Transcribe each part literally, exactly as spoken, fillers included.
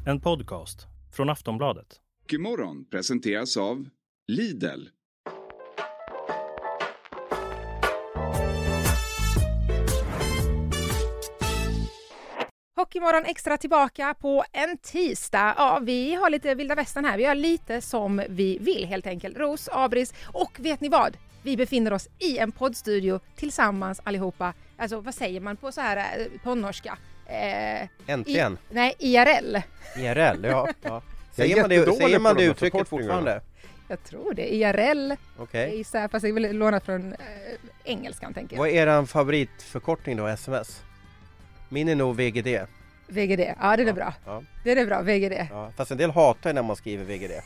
En podcast från Aftonbladet. Godmorgon presenteras av Lidl. Hockeymorgon extra tillbaka på en tisdag. Ja, vi har lite vilda västern här. Vi har lite som vi vill helt enkelt. Ros, Abris och vet ni vad? Vi befinner oss i en poddstudio tillsammans allihopa. Alltså vad säger man på så här på norska? Eh, Äntligen. I, nej, I R L. I R L, ja. ja. Säger man det, säger man det uttrycket fortfarande? Jag tror det. I R L. Okej. Okay. Fast det är väl lånat från eh, engelskan tänker jag. Vad är er favoritförkortning då, sms? Min är nog V G D. V G D, ja det är det ja, bra. Ja. Det är det bra, V G D. Ja, fast en del hatar när man skriver V G D.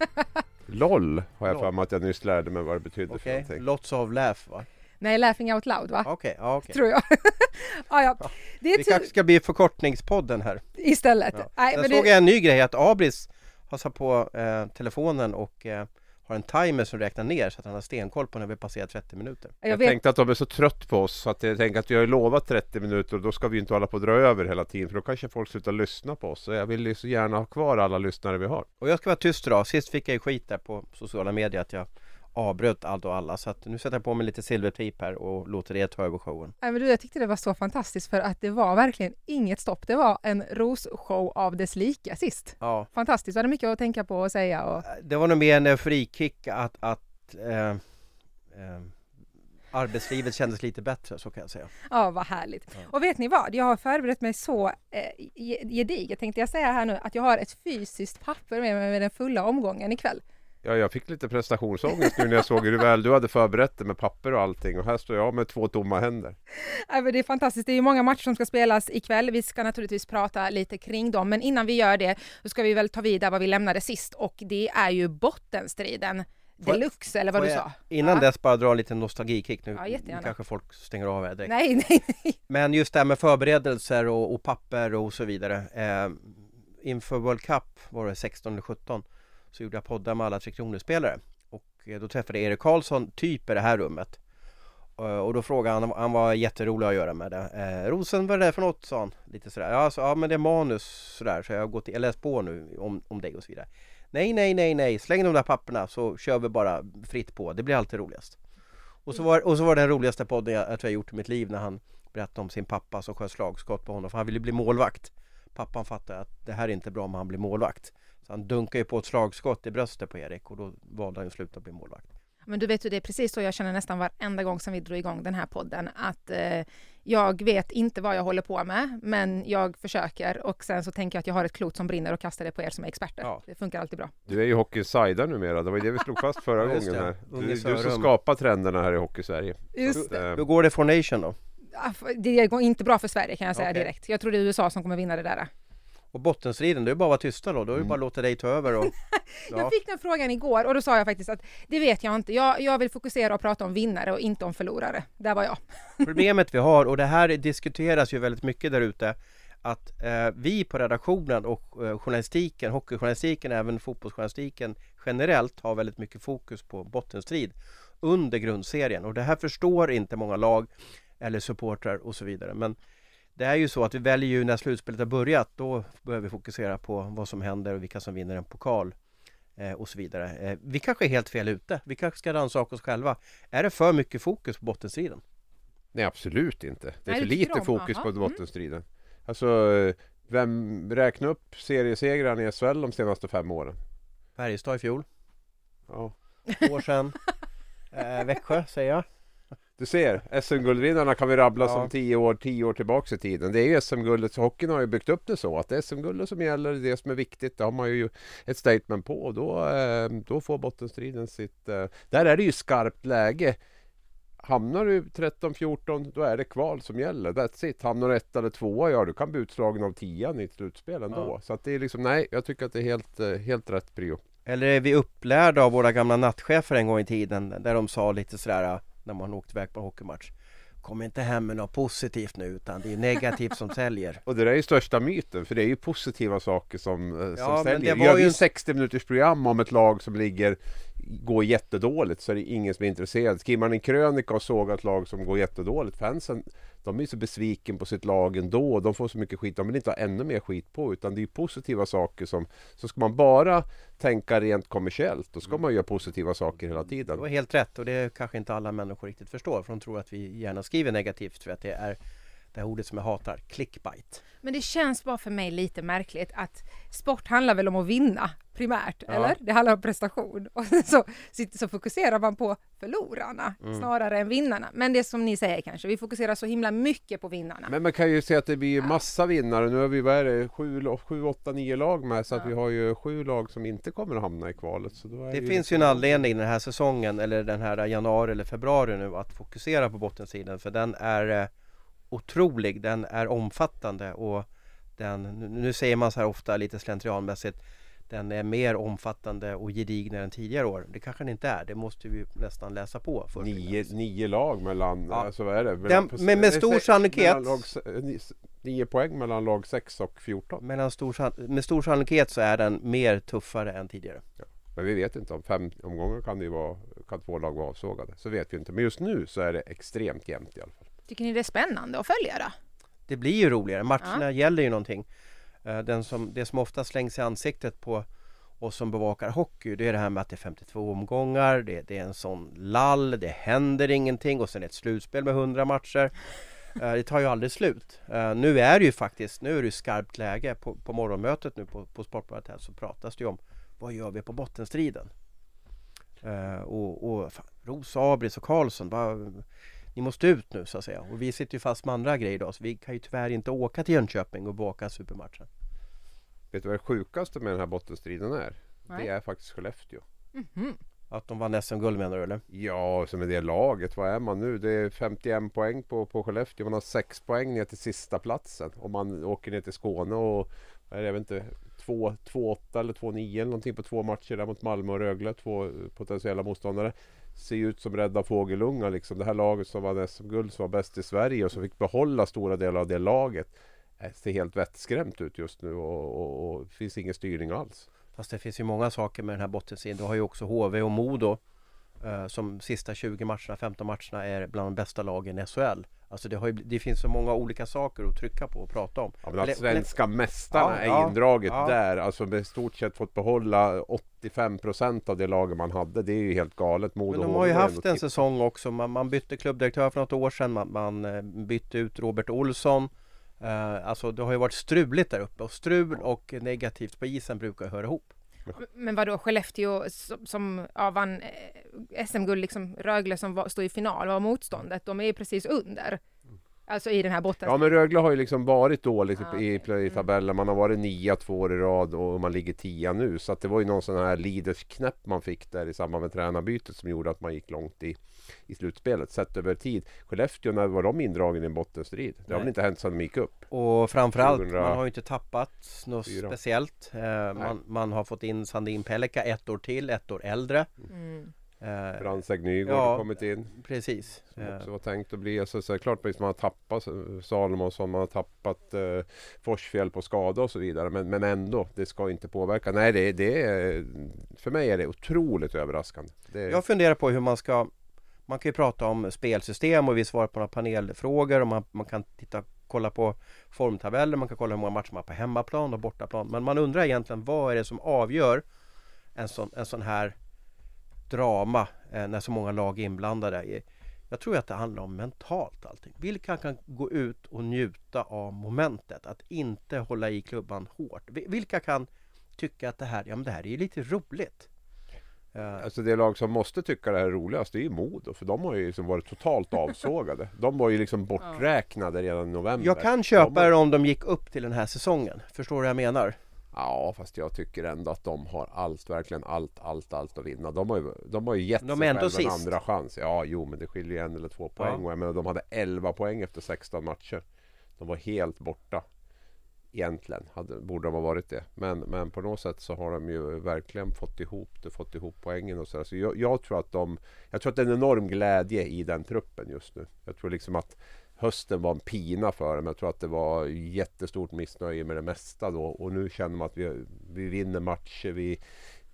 LOL har jag för mig att jag nyss lärde mig vad det betyder okay. för någonting. Lots of laugh, va? Nej, laughing out loud, va? Okej, okay, ja, okay. Tror jag. ja, ja. Det är Vi kanske ska bli förkortningspodden här. Istället. Ja. Nej, jag men såg det... en ny grej att Abris har satt på eh, telefonen och eh, har en timer som räknar ner så att han har stenkoll på när vi passerar trettio minuter. Jag, jag vet... tänkte att de är så trött på oss så att jag tänkte att vi har lovat trettio minuter och då ska vi inte hålla på att dra över hela tiden för då kanske folk slutar lyssna på oss. Så jag vill ju så gärna ha kvar alla lyssnare vi har. Och jag ska vara tyst idag. Sist fick jag ju skit där på sociala medier att jag avbröt allt och alla. Så att nu sätter jag på mig lite silvertejp här och låter det ta över showen. Nej, men du, jag tyckte det var så fantastiskt för att det var verkligen inget stopp. Det var en rosshow av dess lika sist. Ja. Fantastiskt, det hade mycket att tänka på och säga. Och... Det var nog mer en frikick att, att äh, äh, arbetslivet kändes lite bättre, så kan jag säga. Ja, vad härligt. Ja. Och vet ni vad? Jag har förberett mig så eh, gediget, tänkte jag säga här nu, att jag har ett fysiskt papper med mig med den fulla omgången ikväll. Ja, jag fick lite prestationsångest nu när jag såg hur väl du hade förberett det med papper och allting. Och här står jag med två tomma händer. Ja, men det är fantastiskt. Det är ju många matcher som ska spelas ikväll. Vi ska naturligtvis prata lite kring dem. Men innan vi gör det så ska vi väl ta vidare vad vi lämnade sist. Och det är ju bottenstriden. Deluxe, eller vad du sa. Innan ja. dess bara dra en liten nostalgikick. Nu, ja, nu kanske folk stänger av här direkt. Nej, nej, nej. Men just det här med förberedelser och, och papper och så vidare. Eh, inför World Cup var det sexton eller sjutton. Så gjorde jag poddar med alla Tre Kronor-spelare. Och då träffade Erik Karlsson typ i det här rummet. Och då frågade han, han var jätterolig att göra med det. Eh, Rosen, vad är det för något, sa han. Lite sådär. Ja, så, ja men det är manus sådär. Så jag har gått, jag läst på nu om, om dig och så vidare. Nej, nej, nej, nej. Släng de där papperna så kör vi bara fritt på. Det blir alltid roligast. Och så var, och så var det den roligaste podden jag, jag tror jag gjort i mitt liv när han berättade om sin pappa som sköt slagskott på honom. För han ville bli målvakt. Pappan fattade att det här är inte bra om han blir målvakt. Så han dunkar ju på ett slagskott i bröstet på Erik och då valde han ju sluta bli målvakt. Men du vet ju, det är precis så jag känner nästan varenda gång som vi drog igång den här podden. Att eh, jag vet inte vad jag håller på med, men jag försöker. Och sen så tänker jag att jag har ett klot som brinner och kastar det på er som är experter. Ja. Det funkar alltid bra. Du är ju hockeysider numera, det var ju det vi slog fast förra gången det. här. Du, du som skapar trenderna här i Hockey-Sverige. Just det. Hur går det för Nation då? Det går inte bra för Sverige kan jag säga okay. direkt. Jag tror det är U S A som kommer vinna det där. Och bottenstriden, du är bara vara tysta då. Då är det mm. bara låta dig ta över. Och, ja. Jag fick den frågan igår och då sa jag faktiskt att det vet jag inte. Jag, jag vill fokusera och prata om vinnare och inte om förlorare. Där var jag. Problemet vi har, och det här diskuteras ju väldigt mycket där ute, att eh, vi på redaktionen och eh, journalistiken, hockeyjournalistiken, även fotbollsjournalistiken generellt har väldigt mycket fokus på bottenstrid under grundserien. Och det här förstår inte många lag eller supportrar och så vidare. Men det är ju så att vi väljer ju när slutspelet har börjat, då börjar vi fokusera på vad som händer och vilka som vinner en pokal eh, och så vidare. Eh, vi kanske är helt fel ute. Vi kanske ska rannsaka oss själva. Är det för mycket fokus på bottenstriden? Nej, absolut inte. Det är Nej, för lite om, fokus aha. på bottenstriden. Mm. Alltså, vem räknar upp seriesegrarna i S H L de senaste fem åren? Färjestad i fjol. Ja. År sedan. eh, Växjö, säger jag. Du ser, S M-guldvinnarna kan vi rabbla ja. som tio år, tio år tillbaka i tiden. Det är ju S M-guldet, så hockeyn har ju byggt upp det så att det är S M-guldet som gäller, det är det som är viktigt. Det har man ju ett statement på och då, då får bottenstriden sitt... Där är det ju skarpt läge. Hamnar du tretton fjorton, då är det kval som gäller. That's it. Hamnar du ett eller tvåa, ja, du kan bli utslagen av tian i ett slutspel ändå. Ja. Så att det är liksom, nej, jag tycker att det är helt, helt rätt prio. Eller är vi upplärda av våra gamla nattchefer en gång i tiden, där de sa lite sådär när man åkte iväg på en hockeymatch: kom inte hem med något positivt nu, utan det är negativt som säljer. Och det är ju största myten, för det är ju positiva saker som, ja, som säljer. Det var Gör vi ju en sextio minuters program om ett lag som ligger går jättedåligt så är det ingen som är intresserad. Skriver man en krönika och sågar ett lag som går jättedåligt, fansen, de är så besviken på sitt lag ändå. De får så mycket skit, de vill inte ha ännu mer skit på, utan det är positiva saker som, så ska man bara tänka rent kommersiellt, då ska man göra positiva saker hela tiden. Det var helt rätt, och det kanske inte alla människor riktigt förstår, för de tror att vi gärna skriver negativt för att det är det här ordet som jag hatar, clickbait. Men det känns bara för mig lite märkligt att sport handlar väl om att vinna primärt, ja. Eller? Det handlar om prestation. Och så, så fokuserar man på förlorarna mm. snarare än vinnarna. Men det som ni säger kanske, vi fokuserar så himla mycket på vinnarna. Men man kan ju se att det blir massa ja. vinnare. Nu har vi, vad är det, sju, sju, åtta, nio lag med, så ja. att vi har ju sju lag som inte kommer att hamna i kvalet. Så då är det ju finns ju en anledning den här säsongen, eller den här januari eller februari nu, att fokusera på bottensidan, för den är otrolig, den är omfattande, och den, nu säger man så här ofta lite slentrianmässigt, den är mer omfattande och gedignare än tidigare år. Det kanske den inte är, det måste vi nästan läsa på för. Nio, nio lag mellan, ja. alltså vad är det? Den, men med stor sannolikhet lag, nio poäng mellan lag sex och fjorton. Mellan stor, med stor sannolikhet så är den mer tuffare än tidigare. Ja. Men vi vet inte, om fem omgångar kan det ju vara, kan två lag vara avsågade. Så vet vi inte, men just nu så är det extremt jämnt i alla fall. Tycker ni det är spännande att följa då? Det blir ju roligare. Matcherna ja. gäller ju någonting. Den som, det som ofta slängs i ansiktet på oss som bevakar hockey, det är det här med att det är femtiotvå omgångar, det, det är en sån lall, det händer ingenting, och sen ett slutspel med hundra matcher. Det tar ju aldrig slut. Nu är det ju faktiskt, nu är det ju skarpt läge på, på morgonmötet nu på, på Sportbladet här, så pratas det ju om vad gör vi på bottenstriden. Och, och fan, Ros, Abris och Karlsson, bara, ni måste ut nu så att säga. Och vi sitter ju fast med andra grejer idag, så vi kan ju tyvärr inte åka till Jönköping och baka supermatchen. Vet du vad det sjukaste med den här bottenstriden är? Nej. Det är faktiskt Skellefteå. Mm-hmm. Att de vann S M-guld menar du, eller? Ja, som är det laget. Vad är man nu? Det är femtioen poäng på, på Skellefteå. Man har sex poäng ner till sista platsen. Om man åker ner till Skåne och jag vet inte, två åtta eller två nio eller någonting på två matcher där mot Malmö och Rögle. Två potentiella motståndare. Ser ut som rädda fågelungar liksom. Det här laget som var S M-guld, som var bäst i Sverige och som fick behålla stora delar av det laget, ser helt vettskrämt ut just nu, och, och, och finns ingen styrning alls. Fast det finns ju många saker med den här bottensidan. Du har ju också H V och Modo eh, som sista tjugo matcherna, femton matcherna är bland de bästa lagen i S H L. Alltså det, har ju, det finns så många olika saker att trycka på och prata om. Ja, men att svenska mästarna ja, är indraget ja. där, alltså med stort sett fått behålla åttiofem procent av det laget man hade, det är ju helt galet. Modo, men de har ju haft en säsong också, man, man bytte klubbdirektör för något år sedan, man, man bytte ut Robert Olsson. Uh, alltså det har ju varit struligt där uppe, och strul och negativt på isen brukar höra ihop. Men vadå, Skellefteå som, som ja, vann eh, S M-guld, liksom Rögle som var, stod i final, var motståndet, de är ju precis under. Alltså i den här botten. Ja, men Rögle har ju liksom varit dåligt ah, i, okay. i tabellen. Man har varit nia två år i rad och man ligger tia nu. Så att det var ju någon sån här leadersknäpp man fick där i samband med tränarbytet som gjorde att man gick långt i, i slutspelet. Sett över tid. Skellefteå, när var de indragen i en bottenstrid? Det har väl inte hänt sedan de gick upp. Och framförallt, tjugohundra man har ju inte tappat något fyra. Speciellt. Eh, man, man har fått in Sandin Pellikka ett år till, ett år äldre. Mm. Eh, Brandsäg Nygård ja, har kommit in. Precis. Som också var tänkt att bli, alltså, så är det klart att man har tappat Salomonsson, man har tappat eh, Forsfjäll på skada och så vidare, men, men ändå, det ska inte påverka. Nej, det, det är, för mig är det otroligt överraskande. Det är... Jag funderar på hur man ska, man kan ju prata om spelsystem och vi svarar på några panelfrågor, och man, man kan titta, kolla på formtabeller, man kan kolla hur många matcher man har på hemmaplan och bortaplan, men man undrar egentligen vad är det som avgör en sån, en sån här drama eh, när så många lag är inblandade. Jag tror att det handlar om mentalt allting. Vilka kan gå ut och njuta av momentet, att inte hålla i klubban hårt? Vilka kan tycka att det här, ja men det här är ju lite roligt. Uh, alltså det lag som måste tycka det här är roligast, det är ju Modo, för de har ju liksom varit totalt avsågade. De var ju liksom borträknade redan i november. Jag kan köpa de har... det om de gick upp till den här säsongen. Förstår du vad jag menar? Ja, fast jag tycker ändå att de har allt, verkligen allt, allt, allt att vinna. De har ju, de har ju gett de sig ändå själv sist. en andra chans. Ja, jo, men det skiljer en eller två poäng. Ja. Och jag menar, de hade elva poäng efter sexton matcher. De var helt borta. Egentligen hade, borde de ha varit det. Men, men på något sätt så har de ju verkligen fått ihop det, fått ihop poängen och så. Så jag, jag tror att de, jag tror att det är en enorm glädje i den truppen just nu. Jag tror liksom att hösten var en pina för dem. Jag tror att det var jättestort missnöje med det mesta då. Och nu känner man att vi, vi vinner matcher. Vi,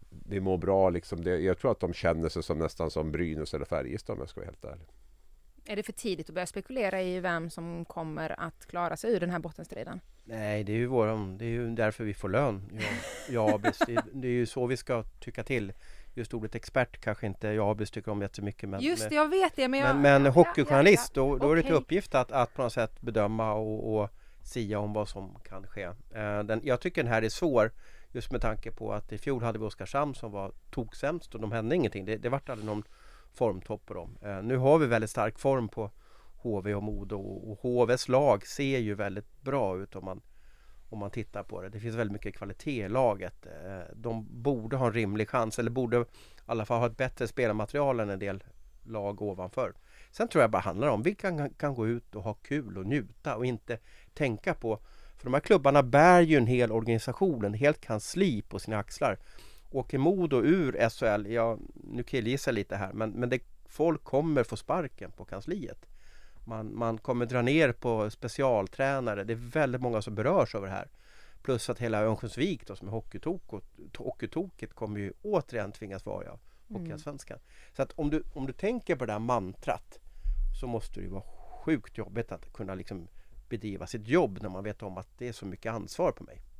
vi mår bra liksom. Det, jag tror att de känner sig som nästan som Brynäs eller Färjestad om jag ska vara helt ärlig. Är det för tidigt att börja spekulera i vem som kommer att klara sig ur den här bottenstriden? Nej, det är ju våran, det är ju därför vi får lön. Ja, ja det, det är ju så vi ska tycka till. Just ordet expert kanske inte jag tycker om jättemycket. Men, Just det, med, jag vet det. Men, jag, men, men ja, hockeyjournalist, ja, ja. då, då är det till Okej. uppgift att, att på något sätt bedöma och, och sia om vad som kan ske. Eh, den, jag tycker den här är svår, just med tanke på att i fjol hade vi Oskarshamn som var toksämst och de hände ingenting. Det, det vart aldrig någon formtopp på dem. Eh, nu har vi väldigt stark form på H V och Modo, och H Vs lag ser ju väldigt bra ut om man, om man tittar på det. Det finns väldigt mycket kvalitet i laget. De borde ha en rimlig chans, eller borde i alla fall ha ett bättre spelarmaterial än en del lag ovanför. Sen tror jag bara handlar om vilka kan, kan gå ut och ha kul och njuta och inte tänka på, för de här klubbarna bär ju en hel organisation, en helt kansli på sina axlar. Åker Modo ur S H L, ja, nu killgissar lite här, men, men det, folk kommer få sparken på kansliet. Man, man kommer dra ner på specialtränare. Det är väldigt många som berörs över det här. Plus att hela Örnsköldsvik då, som är hockeytok och hockeytoket kommer ju återigen tvingas vara ja, hockeyallsvenskan. Mm. Så att om du, om du tänker på det här mantrat, så måste det ju vara sjukt jobbigt att kunna liksom bedriva sitt jobb när man vet om att det är så mycket ansvar på mig.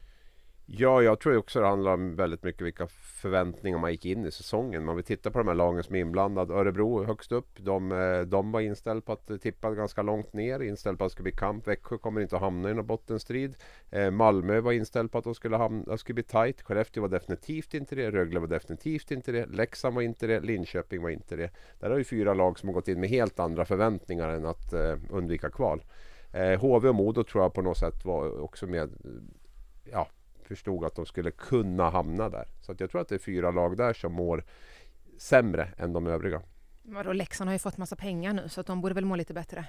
Ja, jag tror också det handlar om väldigt mycket vilka förväntningar man gick in i säsongen. Man vill titta på de här lagen som är inblandade. Örebro högst upp, de, de var inställda på att tippa ganska långt ner, inställda på att det skulle bli kamp. Växjö kommer inte att hamna i någon bottenstrid. Eh, Malmö var inställd på att de skulle, hamna, de skulle bli tajt. Skellefteå var definitivt inte det. Rögle var definitivt inte det. Leksand var inte det. Linköping var inte det. Där har ju fyra lag som har gått in med helt andra förväntningar än att eh, undvika kval. Eh, H V och Modo tror jag på något sätt var också med... Ja, förstod att de skulle kunna hamna där. Så att jag tror att det är fyra lag där som mår sämre än de övriga. Vadå, Leksand har ju fått massa pengar nu, så att de borde väl må lite bättre.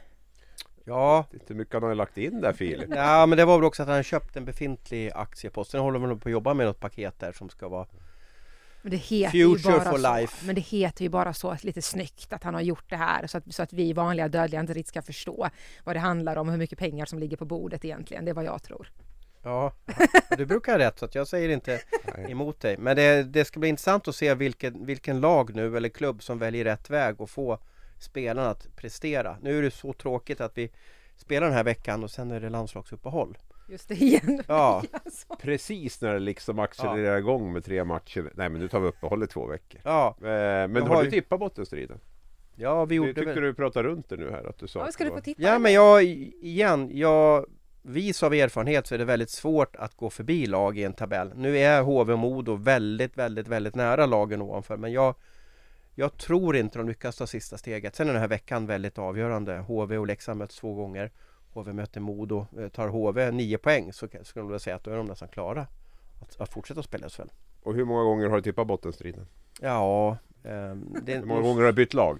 Ja. Det är inte mycket han har lagt in där, Filip. Ja, men det var väl också att han köpt en befintlig aktiepost. Sen håller man på att jobba med något paket där som ska vara Men det heter Future ju bara for så. life. Men det heter ju bara så lite snyggt att han har gjort det här, så att, så att vi vanliga dödliga inte riktigt ska förstå vad det handlar om, hur mycket pengar som ligger på bordet egentligen. Det är vad jag tror. Ja, du brukar ha rätt, så att jag säger inte emot dig. Men det, det ska bli intressant att se vilken, vilken lag nu eller klubb som väljer rätt väg och få spelarna att prestera. Nu är det så tråkigt att vi spelar den här veckan och sen är det landslagsuppehåll. Just det igen. Ja, Alltså. Precis när det liksom accelererar igång med tre matcher. Nej, men nu tar vi uppehåll i två veckor. ja, Eh, men Jag har har du ju- tippat bottenstriden? ja vi Du gjorde tyckte väl. du pratade runt det nu här att du sa Ja, att ska det du var- få tippa? Ja, men jag igen, jag vis av erfarenhet så är det väldigt svårt att gå förbi lag i en tabell. Nu är H V och Modo väldigt, väldigt, väldigt nära lagen ovanför, men jag jag tror inte de lyckas ta sista steget. Sen är den här veckan väldigt avgörande. H V och Leksand möts två gånger. H V möter Modo. Tar H V nio poäng så skulle jag vilja säga att då är de nästan klara att, att fortsätta spela S H L. Och hur många gånger har du tippat bottenstriden? Ja, ehm, det, Hur många gånger har du bytt lag?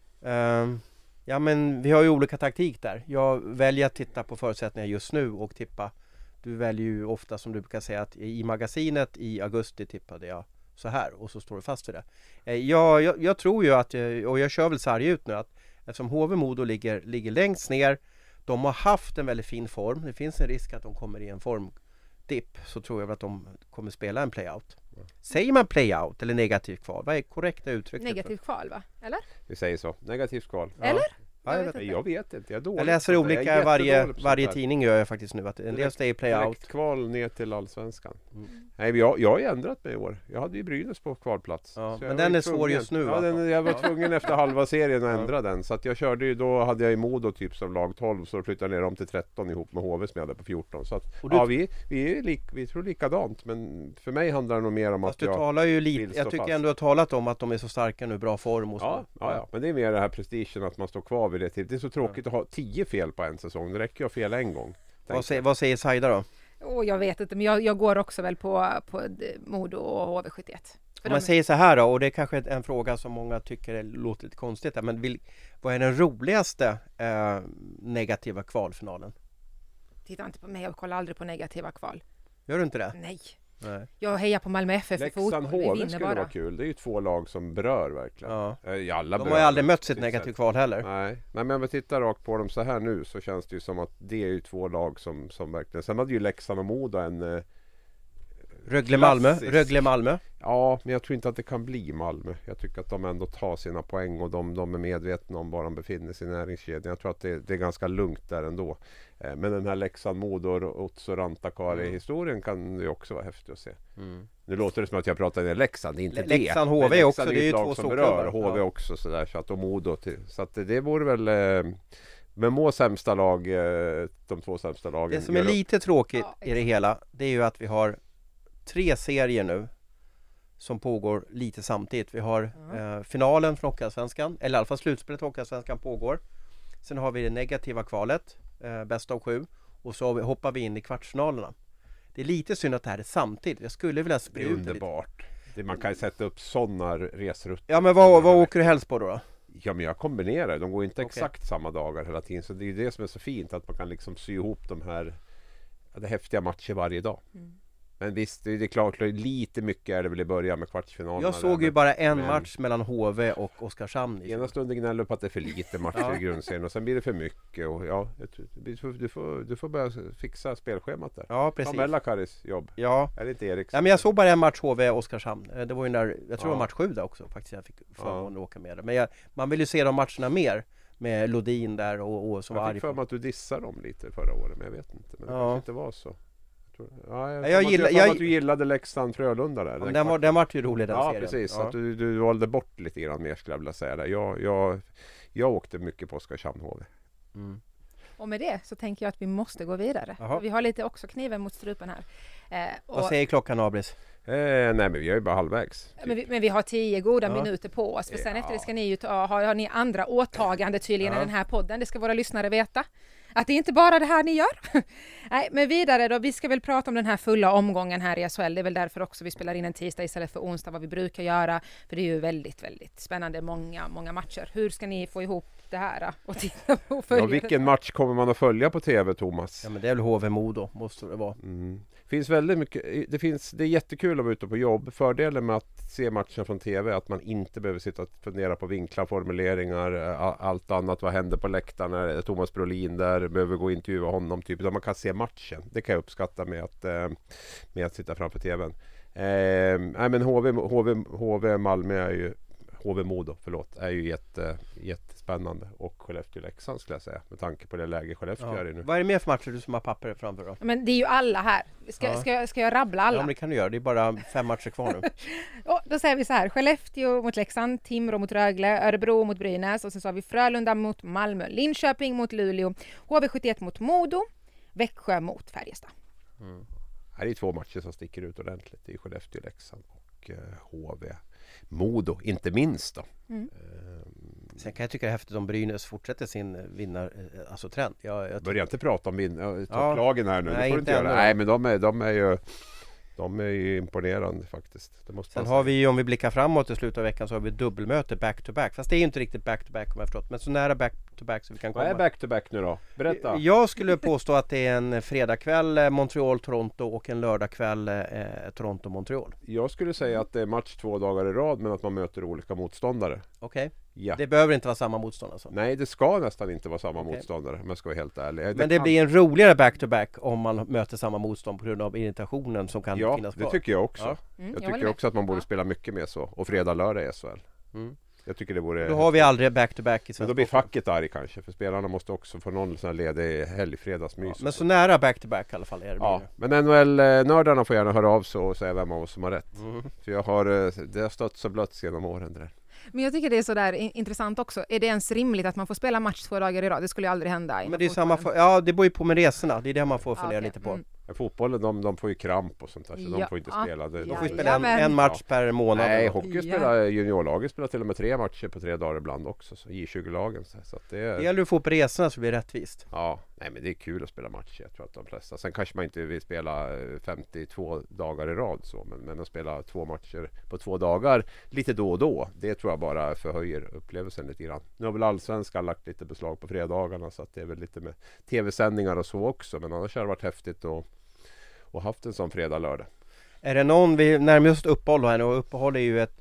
ehm, ja, men vi har ju olika taktik där. Jag väljer att titta på förutsättningar just nu och tippa. Du väljer ju ofta, som du brukar säga, att i magasinet i augusti tippade jag så här och så står du fast för det. Eh, Jag, jag, jag tror ju att, eh, och jag kör väl sarg ut nu, att eftersom H V Modo ligger, ligger längst ner, de har haft en väldigt fin form. Det finns en risk att de kommer i en formdipp, så tror jag att de kommer spela en playout. Säger man playout eller negativ kval? Vad är korrekta uttrycket? Negativ kval, va? Eller? Vi säger så. Negativt kval. Eller? Ja, jag, Jag vet vet inte. Nej, jag vet inte. Jag är dålig. Jag läser på sånt där. Jag olika, är varje, jättedålig på sånt varje där. tidning gör jag faktiskt nu. Att en del Direkt- säger playout. Direkt kval ner till Allsvenskan. Mm. Nej, men jag, jag har ju ändrat mig i år. Jag hade ju Brynäs på kvalplats. Ja, Så men jag den var ju är svår tvungen- just nu, Ja, va? den, jag var Ja. tvungen efter halva serien att Ja. ändra den. Så att jag körde ju, då hade jag i Modo typ som lag tolv. Så flyttade jag ner dem till tretton ihop med H V som jag hade på fjorton. Så att, Och du- ja, vi, vi, är lik, vi tror likadant. Men för mig handlar det nog mer om Fast att du jag... talar ju vill lite, stå jag tycker fast. ändå du har talat om att de är så starka nu, bra form och så. Ja, ja, ja, men det är mer det här prestigen att man står kvar vid det. Det är så tråkigt att ha tio fel på en säsong. Det räcker ju att ha fel en gång. Vad säger, vad säger Saida då? Åh, jag vet inte, men jag, jag går också väl på, på d- Modo och H V sjuttioett. För Om man de- säger så här då, och det är kanske en fråga som många tycker låter lite konstigt, men vill, vad är den roligaste eh, negativa kvalfinalen? Titta inte på mig, jag kollar aldrig på negativa kval. Gör du inte det? Nej. Nej. Jag hejar på Malmö F F för fotboll. Leksand Vi H V vinner skulle bara. vara kul. Det är ju två lag som berör verkligen. Ja. Eh, I alla De berör har ju aldrig det mött på sitt sitt negativ sätt. kval heller. Nej. Nej, men om vi tittar rakt på dem så här nu så känns det ju som att det är ju två lag som, som verkligen... Sen hade ju Leksand och Modo en... Eh, Rögle-Malmö, klassisk. Rögle-Malmö. Ja, men jag tror inte att det kan bli Malmö. Jag tycker att de ändå tar sina poäng och de, de är medvetna om var de befinner sig i näringskedjan. Jag tror att det, det är ganska lugnt där ändå. Eh, men den här Leksand, Modo och Otso Rantakari-historien kan ju också vara häftig att se. Mm. Nu låter det som att jag pratar i Leksand, det är inte Le- det. Leksand H V också, Leksand det är ju ett lag två som storklubbar. berör. H V Ja. också sådär, så att de Modo till. Så att det, det vore väl eh, med må sämsta lag, eh, de två sämsta lagen. Det som är lite tråkigt i det hela, det är ju att vi har tre serier nu som pågår lite samtidigt. Vi har mm. eh, finalen från Hockeyallsvenskan, eller i alla fall slutspelet från Hockeyallsvenskan pågår. Sen har vi det negativa kvalet, eh, bästa av sju, och så hoppar vi in i kvartsfinalerna. Det är lite synd att det här är samtidigt. Jag skulle vilja sprida ut det underbart. Det, man kan ju sätta upp sådana resrutter. Ja, men vad, vad åker du helst på då? då? Ja, men jag kombinerar. De går inte Okay. exakt samma dagar hela tiden. Så det är det som är så fint, att man kan liksom sy ihop de här ja, det häftiga matcher varje dag. Mm. Men visst, det är klart, lite mycket är det väl i början med kvartsfinalen. Jag såg ju bara en men... match mellan H V och Oskarshamn. Ena stunden gnäller på att det är för lite matcher ja. i grundserien och sen blir det för mycket. Och ja, du får, du får, du får börja fixa spelschemat där. Ja, precis. Som Ella-Karis jobb. Ja. Är det inte Eriks? Ja, men jag såg bara en match H V Oskarshamn. Det var ju där, jag tror ja. det var match sju där också faktiskt. Jag fick förmånen ja. att åka med det. Men jag, man vill ju se de matcherna mer. Med Lodin där och, och som jag var fick för mig att du dissade dem lite förra året, men jag vet inte. Men det ja. kanske inte var så. Ja, jag, jag, gillar, jag, att du gillade Leksand Frölunda där. Ja, den, den, var, den var ju rolig den ja, serien. Precis, ja, precis. Du, du valde bort lite grann mer skulle jag vilja säga. Där. Jag, jag, jag åkte mycket på Oskarshamn H V. Mm. Och med det så tänker jag att vi måste gå vidare. Vi har lite också kniven mot strupen här. Eh, och... Vad säger klockan, Abris? Eh, nej, men vi är ju bara halvvägs. Typ. Men, vi, men vi har tio goda ja. minuter på oss. För sen ja. efter det ska ni ju ta, har, har ni andra åtagande tydligen ja. i den här podden. Det ska våra lyssnare veta. Att det är inte bara det här ni gör. Nej, men vidare då. Vi ska väl prata om den här fulla omgången här i S H L. Det är väl därför också vi spelar in en tisdag istället för onsdag, vad vi brukar göra. För det är ju väldigt, väldigt spännande många, många matcher. Hur ska ni få ihop det här och titta på och följa? Ja, vilken match kommer man att följa på tv, Thomas? Ja, men det är väl H V Modo, måste det vara. Mm. Finns väldigt mycket, det, finns, det är jättekul att vara ute på jobb. Fördelen med att se matchen från tv är att man inte behöver sitta och fundera på vinklar, formuleringar, allt annat. Vad händer på läktarna? Thomas Brolin där, behöver gå och intervjua honom. Typ. Man kan se matchen. Det kan jag uppskatta med att, med att sitta framför tvn. Eh, nej, men H V, H V, H V Malmö är ju H V Modo, förlåt, är ju jätte, jättespännande. Och Skellefteå-Leksand skulle jag säga, med tanke på det läge Skellefteå ja. är i nu. Vad är det mer för matcher du som har papper framför då? Men det är ju alla här. Ska, ja. ska, jag, ska jag rabbla alla? Ja, men det kan du göra. Det är bara fem matcher kvar nu. Och då säger vi så här. Skellefteå mot Leksand, Timrå mot Rögle, Örebro mot Brynäs och sen så har vi Frölunda mot Malmö, Linköping mot Luleå, H V sjuttioett mot Modo, Växjö mot Färjestad. Mm. Här är två matcher som sticker ut ordentligt. Det är Skellefteå, Leksand och eh, H V. Modo, inte minst då. Mm. Um, Sen kan jag tycka det är häftigt om Brynäs fortsätter sin vinnar, alltså trend. Jag, jag börjar inte prata om vin- topplagen här nu. Nej, det får inte inte göra. Nej, men de är, de är ju de är ju imponerande faktiskt. Det måste Sen har vi, om vi blickar framåt i slutet av veckan, så har vi dubbelmöte back to back. Fast det är ju inte riktigt back to back om jag förstått, men så nära back to back så vi kan komma. Vad är back to back nu då? Berätta. Jag skulle påstå att det är en fredagkväll Montreal-Toronto och en lördagkväll eh, Toronto-Montreal. Jag skulle säga att det är match två dagar i rad, men att man möter olika motståndare. Okej. Okay. Ja. Det behöver inte vara samma motståndare alltså. Nej, det ska nästan inte vara samma okay. motståndare, om jag ska vara helt ärlig. Det men det kan... blir en roligare back-to-back om man möter samma motstånd på grund av irritationen som kan ja, finnas kvar. Ja, det tycker jag också. Ja. Mm, jag, jag tycker också att man borde ja. spela mycket mer så. Och fredag, lördag i S H L. Mm. Jag tycker det vore... Då har vi aldrig back-to-back i Men då blir facket arg kanske, för spelarna måste också få någon sån här ledig helgfredagsmys. Ja, men så nära back-to-back i alla fall är det. Ja, men N H L-nördarna får gärna höra av sig och säga vem av oss som har rätt. Mm. För jag har, det har stått så blött genom åren där. Men jag tycker det är så där intressant också. Är det ens rimligt att man får spela match två dagar i rad? Det skulle ju aldrig hända. Men det är samma för, ja, det beror ju på med resorna. Det är det man får fundera okay. lite på. Mm. Fotbollen, de, de får ju kramp och sånt där, så ja. de får inte spela. Det, de de får spela en, en match ja. per månad. Nej, hockey spelar, juniorlaget spelar till och med tre matcher på tre dagar ibland också, så J tjugo-lagen. Så, så att det, det gäller att få på resorna så blir det rättvist. Ja, nej men det är kul att spela matcher, jag tror att de flesta. Sen kanske man inte vill spela femtiotvå dagar i rad så, men, men att spela två matcher på två dagar lite då och då, det tror jag bara förhöjer upplevelsen lite grann. Nu har väl Allsvenskan lagt lite beslag på fredagarna, så att det är väl lite med tv-sändningar och så också, men annars har det varit häftigt och och haft en sån fredag lördag. Är det någon, vi närmar oss uppehåll här nu, och uppehåll är ju ett,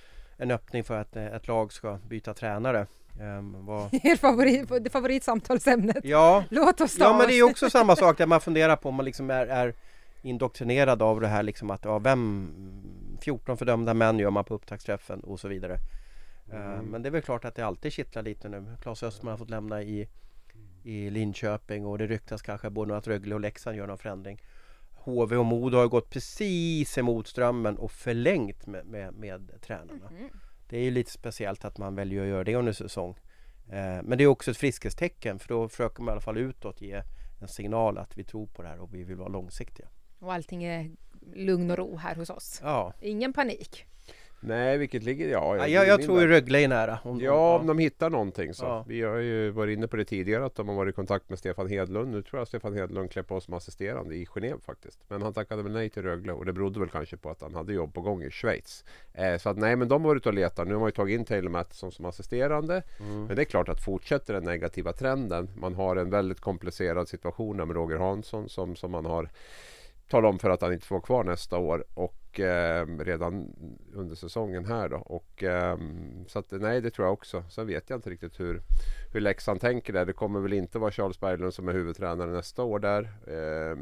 en öppning för att ett lag ska byta tränare. Um, vad... Er favorit, det favoritsamtalsämnet. Ja. Låt oss ta Ja, men det är ju också samma sak där man funderar på om man liksom är, är indoktrinerad av det här liksom att ja, vem fjorton fördömda män gör man på upptaktsträffen och så vidare. Mm. Uh, men det är väl klart att det alltid kittlar lite nu. Claes Östman har fått lämna i, i Linköping och det ryktas kanske både att Rögle och Leksand gör någon förändring. H V och Modo har gått precis emot strömmen och förlängt med, med, med tränarna. Mm. Det är ju lite speciellt att man väljer att göra det under säsong. Uh, men det är också ett friskhetstecken, för då försöker man i alla fall utåt ge en signal att vi tror på det här och vi vill vara långsiktiga. Och allting är lugn och ro här hos oss. Ja. Ingen panik. Nej, vilket ligger... Ja, jag, jag, jag tror ju Rögle är nära. Om, ja, om ja. de hittar någonting så. Ja. Vi har ju varit inne på det tidigare att de har varit i kontakt med Stefan Hedlund. Nu tror jag Stefan Hedlund klev på som assisterande i Genève faktiskt. Men han tackade väl nej till Rögle och det berodde väl kanske på att han hade jobb på gång i Schweiz. Eh, så att nej, men de har varit och letat. Nu har man ju tagit in Taylor Mattisson som assisterande. Mm. Men det är klart att fortsätter den negativa trenden. Man har en väldigt komplicerad situation med Roger Hansson som, som man har talat om för att han inte får vara kvar nästa år och eh, redan under säsongen här då. Och, eh, så att nej, det tror jag också. Sen vet jag inte riktigt hur, hur Leksand tänker där. Det kommer väl inte vara Charles Berglund som är huvudtränare nästa år där. Eh,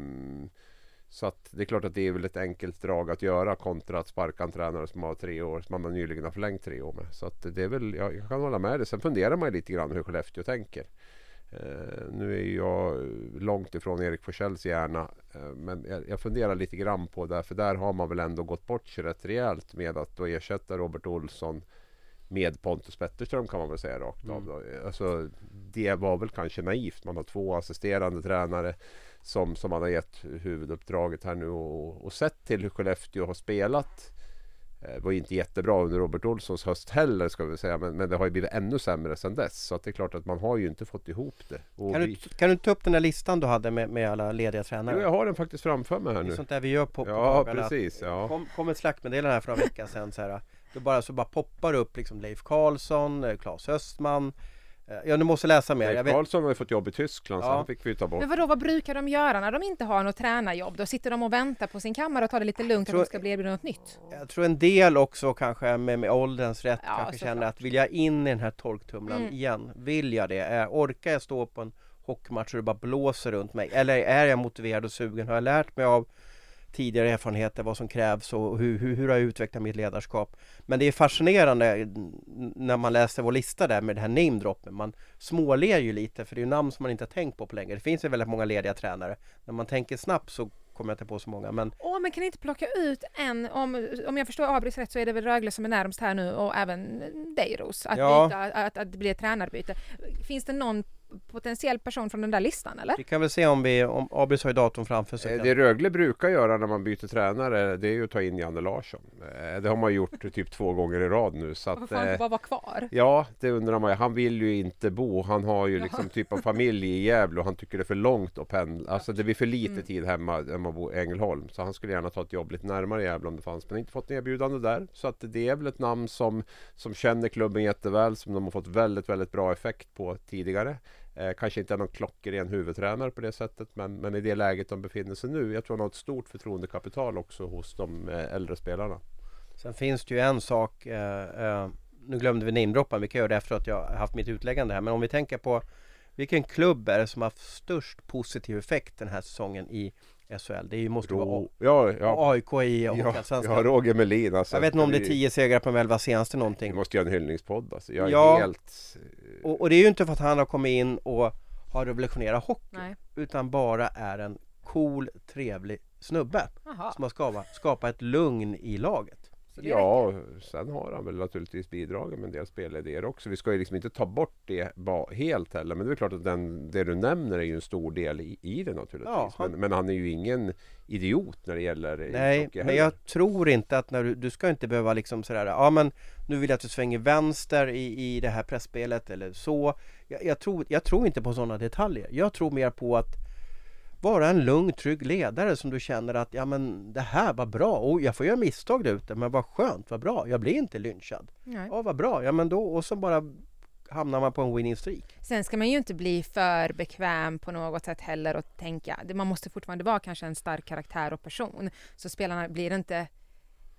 så att det är klart att det är väl ett enkelt drag att göra kontra att sparka en tränare som har tre år, som man nyligen har förlängt tre år med. Så att det är väl, jag, jag kan hålla med det. Sen funderar man lite grann hur Skellefteå tänker. Uh, nu är jag långt ifrån Erik Forsells hjärna, uh, men jag, jag funderar lite grann på det, för där har man väl ändå gått bort sig rätt rejält med att då ersätta Robert Olsson med Pontus Petterström, kan man väl säga rakt mm. av då. Alltså, det var väl kanske naivt. Man har två assisterande tränare som, som man har gett huvuduppdraget här nu och, och sett till hur Skellefteå har spelat. Det var inte jättebra under Robert Olssons höst heller, ska vi säga, men, men det har ju blivit ännu sämre sedan dess, så att det är klart att man har ju inte fått ihop det. Och kan, vi... du, kan du ta upp den där listan du hade med, med alla lediga tränare? Jo, jag har den faktiskt framför mig här nu. Det är sånt där vi gör på, på ja, dagarna. Precis, ja. Kom, kom ett slaktmeddelande här för en vecka sedan så här, då bara, så bara poppar upp liksom Leif Karlsson, Claes Östman. Ja, du måste läsa mer. Leif Karlsson har ju fått jobb i Tyskland, ja. Så han fick vi ta bort. Men vadå, vad brukar de göra när de inte har något tränarjobb? Då sitter de och väntar på sin kammare och tar det lite lugnt tror, att de ska bli erbjudna något nytt. Jag tror en del också kanske med, med ålderns rätt ja, kanske känner att vill jag in i den här torktumlaren mm. igen? Vill jag det? Äh, orkar jag stå på en hockeymatch och det bara blåser runt mig? Eller är jag motiverad och sugen? Har jag lärt mig av tidigare erfarenheter vad som krävs och hur, hur, hur har jag utvecklat mitt ledarskap? Men det är fascinerande när man läser vår lista där med det här namedroppen. Man småler ju lite, för det är ju namn som man inte har tänkt på på länge. Det finns ju väldigt många lediga tränare. När man tänker snabbt så kommer jag inte på så många. Men Åh, men kan ni inte plocka ut en, om, om jag förstår Abris rätt så är det väl Rögle som är närmast här nu och även Deiros att, ja. byta, att, att det blir ett tränarbyte. Finns det någon potentiell person från den där listan, eller? Vi kan väl se om vi, om Abris har ju datorn framför sig. Det Rögle brukar göra när man byter tränare, det är ju att ta in Janne Larsson. Det har man gjort typ två gånger i rad nu. Så att, vad fan, bara vara kvar? Ja, det undrar man. Han vill ju inte bo. Han har ju liksom typ av familj i Gävle och han tycker det är för långt att pendla. Alltså det blir för lite mm. tid hemma än att bo i Ängelholm. Så han skulle gärna ta ett jobb lite närmare Gävle om det fanns. Men inte fått en erbjudande där. Så att det är väl ett namn som, som känner klubben jätteväl, som de har fått väldigt, väldigt bra effekt på tidigare. Eh, kanske inte är någon klockren huvudtränare på det sättet, men, men i det läget de befinner sig nu, jag tror han har ett stort förtroendekapital också hos de eh, äldre spelarna. Sen finns det ju en sak, eh, eh, nu glömde vi namedroppan, vi kan göra det efter att jag har haft mitt utläggande här, men om vi tänker på vilken klubb är det som har haft störst positiv effekt den här säsongen i S H L? Det är ju, måste Ro- vara ja, ja. A I K i Hockeyallsvenskan. Ja, Roger Melin. Alltså, jag vet inte om det är tio segrar på de elva senaste någonting. Vi måste göra en hyllningspodd. Alltså. Jag är ja, helt... och, och det är ju inte för att han har kommit in och har revolutionerat hockey. Nej. Utan bara är en cool, trevlig snubbe. Aha. Som har skapat, skapat ett lugn i laget. Ja, sen har han väl naturligtvis bidragit med en del spelidéer också. Vi ska ju liksom inte ta bort det helt heller. Men det är klart att den, det du nämner är ju en stor del i, i det naturligtvis. Ja, han... Men, men han är ju ingen idiot när det gäller... Nej, men jag tror inte att när du, du ska inte behöva liksom sådär, ja men nu vill jag att du svänger vänster i, i det här pressspelet eller så. Jag, jag, tror, jag tror inte på sådana detaljer. Jag tror mer på att vara en lugn, trygg ledare som du känner att ja men det här var bra och jag får göra misstag där ute, men vad skönt, vad bra, jag blir inte lynchad. Nej. Ja, vad bra, ja men då, och så bara hamnar man på en winning streak. Sen ska man ju inte bli för bekväm på något sätt heller och tänka, man måste fortfarande vara kanske en stark karaktär och person, så spelarna blir inte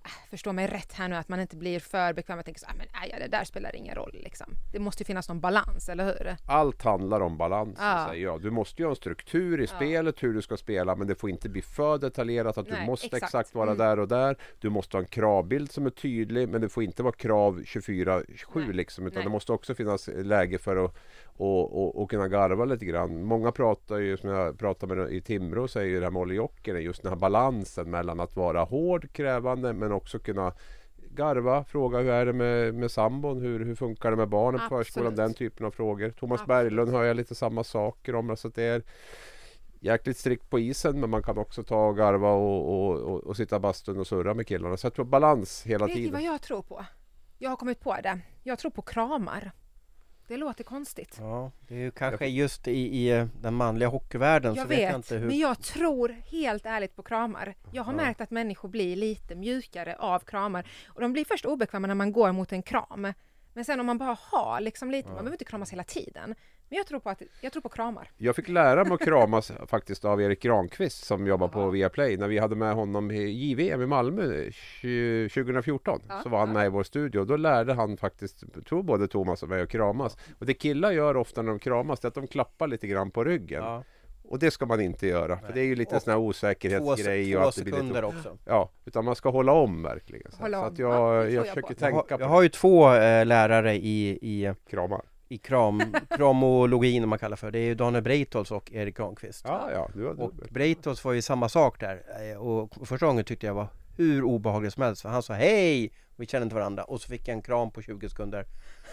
förstå mig rätt här nu, att man inte blir för bekväm och tänker så, ah, men nej, det där spelar ingen roll liksom. Det måste ju finnas någon balans, eller hur? Allt handlar om balans, Ja. säger jag. Du måste ju ha en struktur i Ja. spelet, hur du ska spela, men det får inte bli för detaljerat att Nej, du måste exakt, exakt. vara Mm. där och där. Du måste ha en kravbild som är tydlig, men det får inte vara krav tjugofyra sju Nej. liksom, utan Nej. det måste också finnas läge för att och, och, och kunna garva lite grann. Många pratar ju, som jag pratar med i Timrå, säger ju det här med Olle Jokinen, just den här balansen mellan att vara hård, krävande, men också kunna garva, fråga hur är det med, med sambon, hur, hur funkar det med barnen på Absolut. förskolan, den typen av frågor. Thomas Absolut. Berglund hör jag lite samma saker om, så att det är jäkligt strikt på isen, men man kan också ta och garva och, och, och, och sitta i bastun och surra med killarna. Så jag tror balans hela Vet ni tiden. vad jag tror på? Jag har kommit på det. Jag tror på kramar. Det låter konstigt. Ja, det är ju kanske just i, i den manliga hockeyvärlden Jag så vet, vet, jag inte hur... men jag tror helt ärligt på kramar. Jag har Ja. märkt att människor blir lite mjukare av kramar. Och de blir först obekväma när man går mot en kram. Men sen om man bara har liksom lite, man behöver inte kramas hela tiden. Men jag tror på, att, jag tror på kramar. Jag fick lära mig att kramas faktiskt av Erik Granqvist som jobbar på Jaha. Viaplay. När vi hade med honom i J V M i Malmö tjugo fjorton Ja, så var han ja. med i vår studio. Då lärde han faktiskt, tror både Thomas och mig, att kramas. Och det killar gör ofta när de kramas, det är att de klappar lite grann på ryggen. Ja, Och det ska man inte göra, för Nej. det är ju lite en Och sån här två, osäkerhetsgrej. och två att det blir sekunder lite, också. ja, utan man ska hålla om verkligen. Så, Hålla så om. att Ja, det tror jag, jag jag på. försöker Jag har, tänka jag på har ju två eh, lärare i, i, kramar. i kram, kramologin, om man kallar för det. Det är ju Daniel Breitholtz och Erik Granqvist. Ja, ja, du har Och Breitholtz var ju samma sak där. Eh, Och första gången tyckte jag var hur obehagligt som helst. För han sa hej, vi känner inte varandra. Och så fick jag en kram på tjugo sekunder.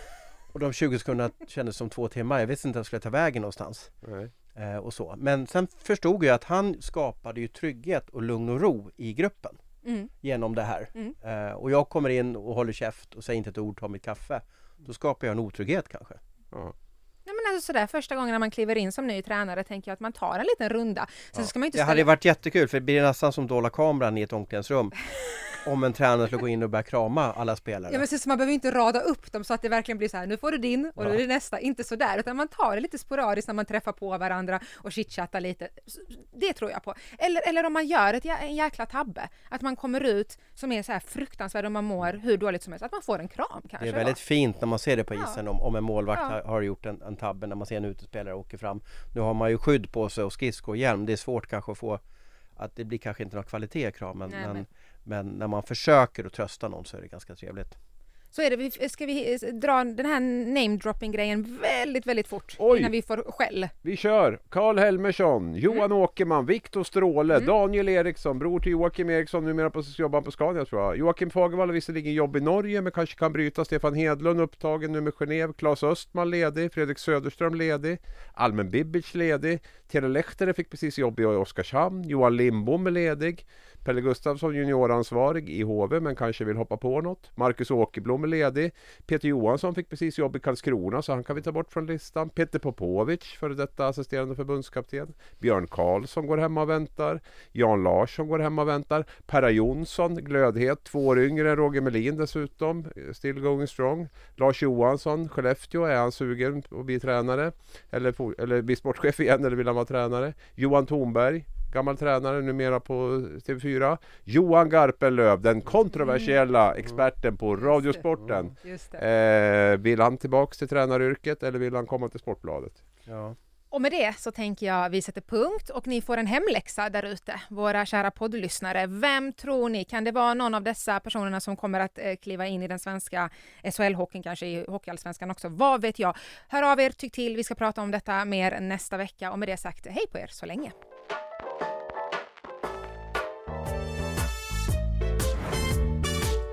Och de tjugo sekunderna kändes som två timmar. Jag visste inte att jag skulle ta vägen någonstans. Nej. Eh, och så. Men sen förstod jag att han skapade ju trygghet och lugn och ro i gruppen. Mm. Genom det här. Mm. Eh, och jag kommer in och håller käft och säger inte ett ord, tar mitt kaffe. Då skapar jag en otrygghet kanske. Ja. Ja, men alltså sådär, första gången när man kliver in som ny tränare tänker jag att man tar en liten runda. Sen Ja. ska man inte Det ställa... hade varit jättekul, för det blir nästan som dolda kameran i ett omklädningsrum. Om en tränare skulle gå in och börja krama alla spelare. Ja, men så man behöver inte rada upp dem så att det verkligen blir så här, nu får du din och Ja. nu är det nästa, inte så där, utan man tar det lite sporadiskt när man träffar på varandra och chitchattar lite. Det tror jag på. Eller, eller om man gör ett, jä- en jäkla tabbe, att man kommer ut som är så här fruktansvärd och man mår hur dåligt som helst, att man får en kram kanske. Det är väldigt fint när man ser det på isen, Ja. om, om en målvakt Ja. har, har gjort en, en tabbe, när man ser en utespelare åker fram. Nu har man ju skydd på sig och skridsko och hjälm. Det är svårt kanske att få, att det blir kanske inte någon kvalitet i kramen. Nej, men, men- men när man försöker att trösta någon så är det ganska trevligt. Så är det, vi- ska vi dra den här name-dropping-grejen väldigt, väldigt fort Oj. innan vi får skäll. Vi kör! Karl Helmersson, Johan Mm. Åkerman, Viktor Stråle, Mm. Daniel Eriksson, bror till Joakim Eriksson, numera på jobbar på Scania tror jag. Joakim Fagervall har visserligen jobb i Norge men kanske kan bryta. Stefan Hedlund upptagen nu med Genève. Claes Östman ledig, Fredrik Söderström ledig, Almen Bibic ledig, Tere Lehtere fick precis jobb i Oskarshamn, Johan Lindbom är ledig, Pelle Gustafsson junioransvarig i H V men kanske vill hoppa på något. Marcus Åkerblom är ledig. Peter Johansson fick precis jobb i Karlskrona så han kan vi ta bort från listan. Peter Popovic, före detta assisterande förbundskapten. Björn Karlsson går hemma och väntar. Jan Larsson går hemma och väntar. Perra Jonsson, glödhet, två år yngre än Roger Melin dessutom. Still going strong. Lars Johansson, Skellefteå, är han sugen att bli tränare? Eller, eller bli sportchef igen eller vill han vara tränare? Johan Thornberg, gammal tränare numera på T V fyra. Johan Garpenlöv, den kontroversiella experten på Radiosporten. Just det. Eh, vill han tillbaka till tränaryrket eller vill han komma till Sportbladet? Ja. Och med det så tänker jag vi sätter punkt och ni får en hemläxa där ute, våra kära poddlyssnare. Vem tror ni? Kan det vara någon av dessa personerna som kommer att eh, kliva in i den svenska S H L-hockeyn, kanske i Hockeyallsvenskan också? Vad vet jag? Hör av er, tyck till. Vi ska prata om detta mer nästa vecka. Och med det sagt, hej på er så länge.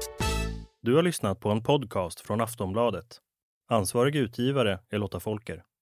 Du har lyssnat på en podcast från Aftonbladet. Ansvarig utgivare är Lotta Folker.